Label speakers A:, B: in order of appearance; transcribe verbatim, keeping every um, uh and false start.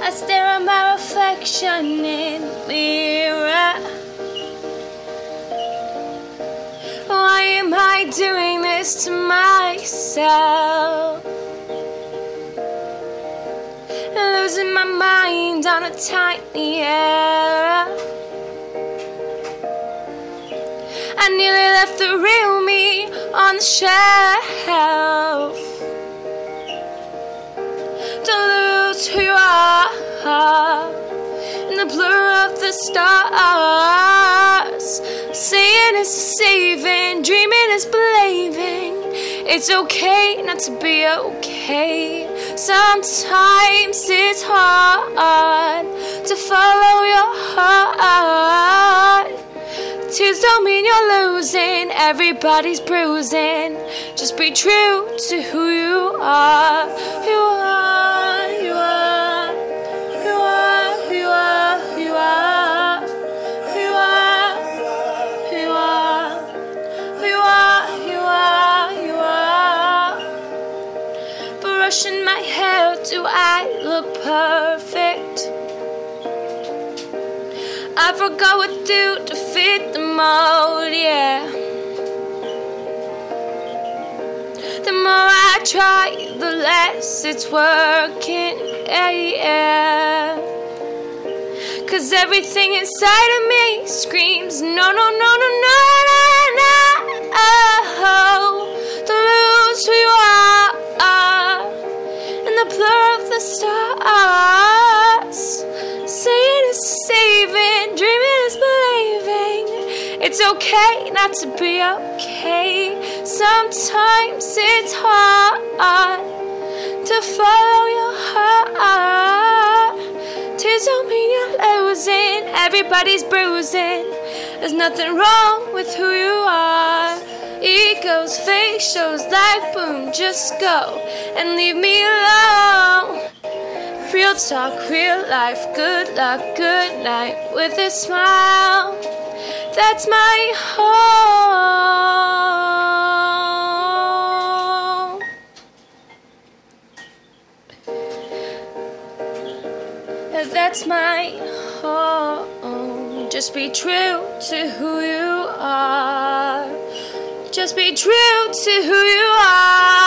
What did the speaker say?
A: I stare at my reflection in the mirror. Why am I doing this to myself? Losing my mind on a tiny error. I nearly left the real me on the shelf. Don't lose who you are in the blur of the stars. Seeing is deceiving, dreaming is believing. It's okay not to be okay. Sometimes it's hard to follow your heart. Tears don't mean you're losing, everybody's bruising. Just be true to who you are. You are, you are, you are, you are, you are, you are, you are, you are, you are, you are. Brushing my hair, do I look perfect? I forgot what to do to fit the mold, yeah. The more I try, the less it's working, yeah, yeah. Cause everything inside of me screams, no, no, no, no, no, no, no. To lose who you are in the blur of the stars. Saying is deceiving, dreaming is believing. It's okay not to be okay. Sometimes it's hard to follow your heart. Tears don't mean you're losing, everybody's bruising. There's nothing wrong with who you are. Egos, fake shows like boom, just go and leave me alone. Real talk, real life, good luck, good night with a smile. That's my home. That's my home. Just be true to who you are. Just be true to who you are.